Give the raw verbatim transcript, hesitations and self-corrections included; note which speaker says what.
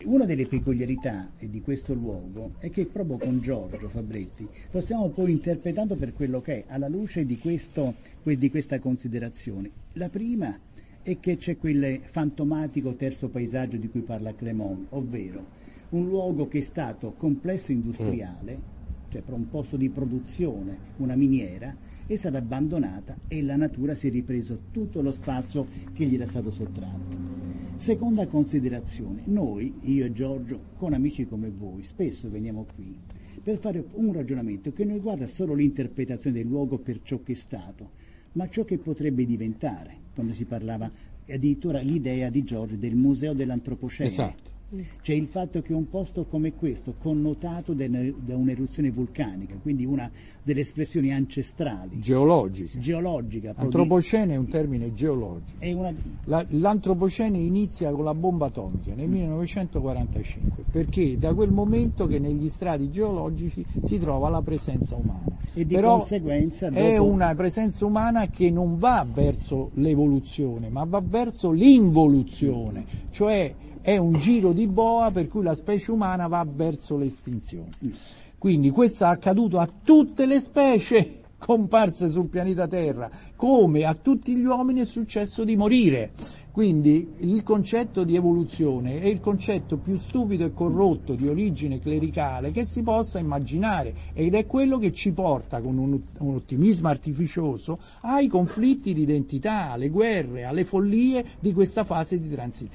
Speaker 1: Una delle peculiarità di questo luogo è che proprio con Giorgio Fabretti lo stiamo poi interpretando per quello che è, alla luce di, questo, di questa considerazione. La prima è che c'è quel fantomatico terzo paesaggio di cui parla Clément, ovvero un luogo che è stato complesso industriale, cioè per un posto di produzione, una miniera, è stata abbandonata e la natura si è ripreso tutto lo spazio che gli era stato sottratto. Seconda considerazione, noi, io e Giorgio, con amici come voi, spesso veniamo qui per fare un ragionamento che non riguarda solo l'interpretazione del luogo per ciò che è stato, ma ciò che potrebbe diventare, quando si parlava addirittura l'idea di Giorgio del museo dell'antropocene.
Speaker 2: Esatto.
Speaker 1: C'è il fatto che un posto come questo, connotato da un'eruzione vulcanica, quindi una delle espressioni ancestrali,
Speaker 2: geologiche,
Speaker 1: geologica,
Speaker 2: antropocene è un termine geologico.
Speaker 1: È una...
Speaker 2: La, l'antropocene inizia con la bomba atomica nel millenovecentoquarantacinque, perché da quel momento che negli strati geologici si trova la presenza umana.
Speaker 1: E di
Speaker 2: Però
Speaker 1: conseguenza dopo...
Speaker 2: è una presenza umana che non va verso l'evoluzione, ma va verso l'involuzione, cioè è un giro di boa per cui la specie umana va verso l'estinzione. Quindi questo è accaduto a tutte le specie comparse sul pianeta Terra, come a tutti gli uomini è successo di morire. Quindi il concetto di evoluzione è il concetto più stupido e corrotto di origine clericale che si possa immaginare, ed è quello che ci porta con un, un ottimismo artificioso ai conflitti di identità, alle guerre, alle follie di questa fase di transizione.